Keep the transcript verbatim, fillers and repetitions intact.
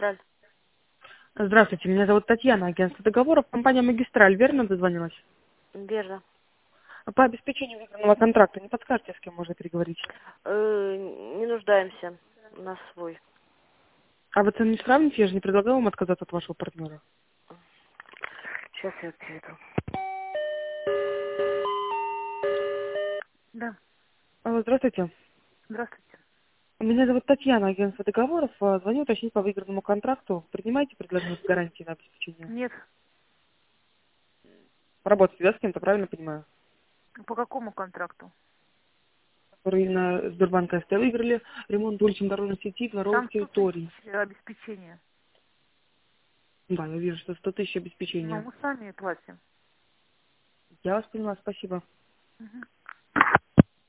Даль. Здравствуйте, меня зовут Татьяна, агентство договоров, компания «Магистраль». Верно дозвонилась? Верно. По обеспечению выигранного контракта не подскажете, с кем можно переговорить? Э, не нуждаемся. У нас свой. А вы цену не сравните? Я же не предлагала вам отказаться от вашего партнера. Сейчас я перейду. Да, Алло, здравствуйте. здравствуйте. Меня зовут Татьяна, агентство договоров. А, Звоню уточнить по выигранному контракту. Принимаете предложение с гарантией на обеспечение? Нет, Работаете, да, с кем-то, правильно понимаю? по какому контракту? Который на Сбербанк СТ выиграли ремонт уличной дорожной сети, дворовых Там сто тысяч территорий. обеспечения. Да, я вижу, что сто тысяч Но обеспечения. мы сами платим. Я вас поняла, спасибо. Мгм.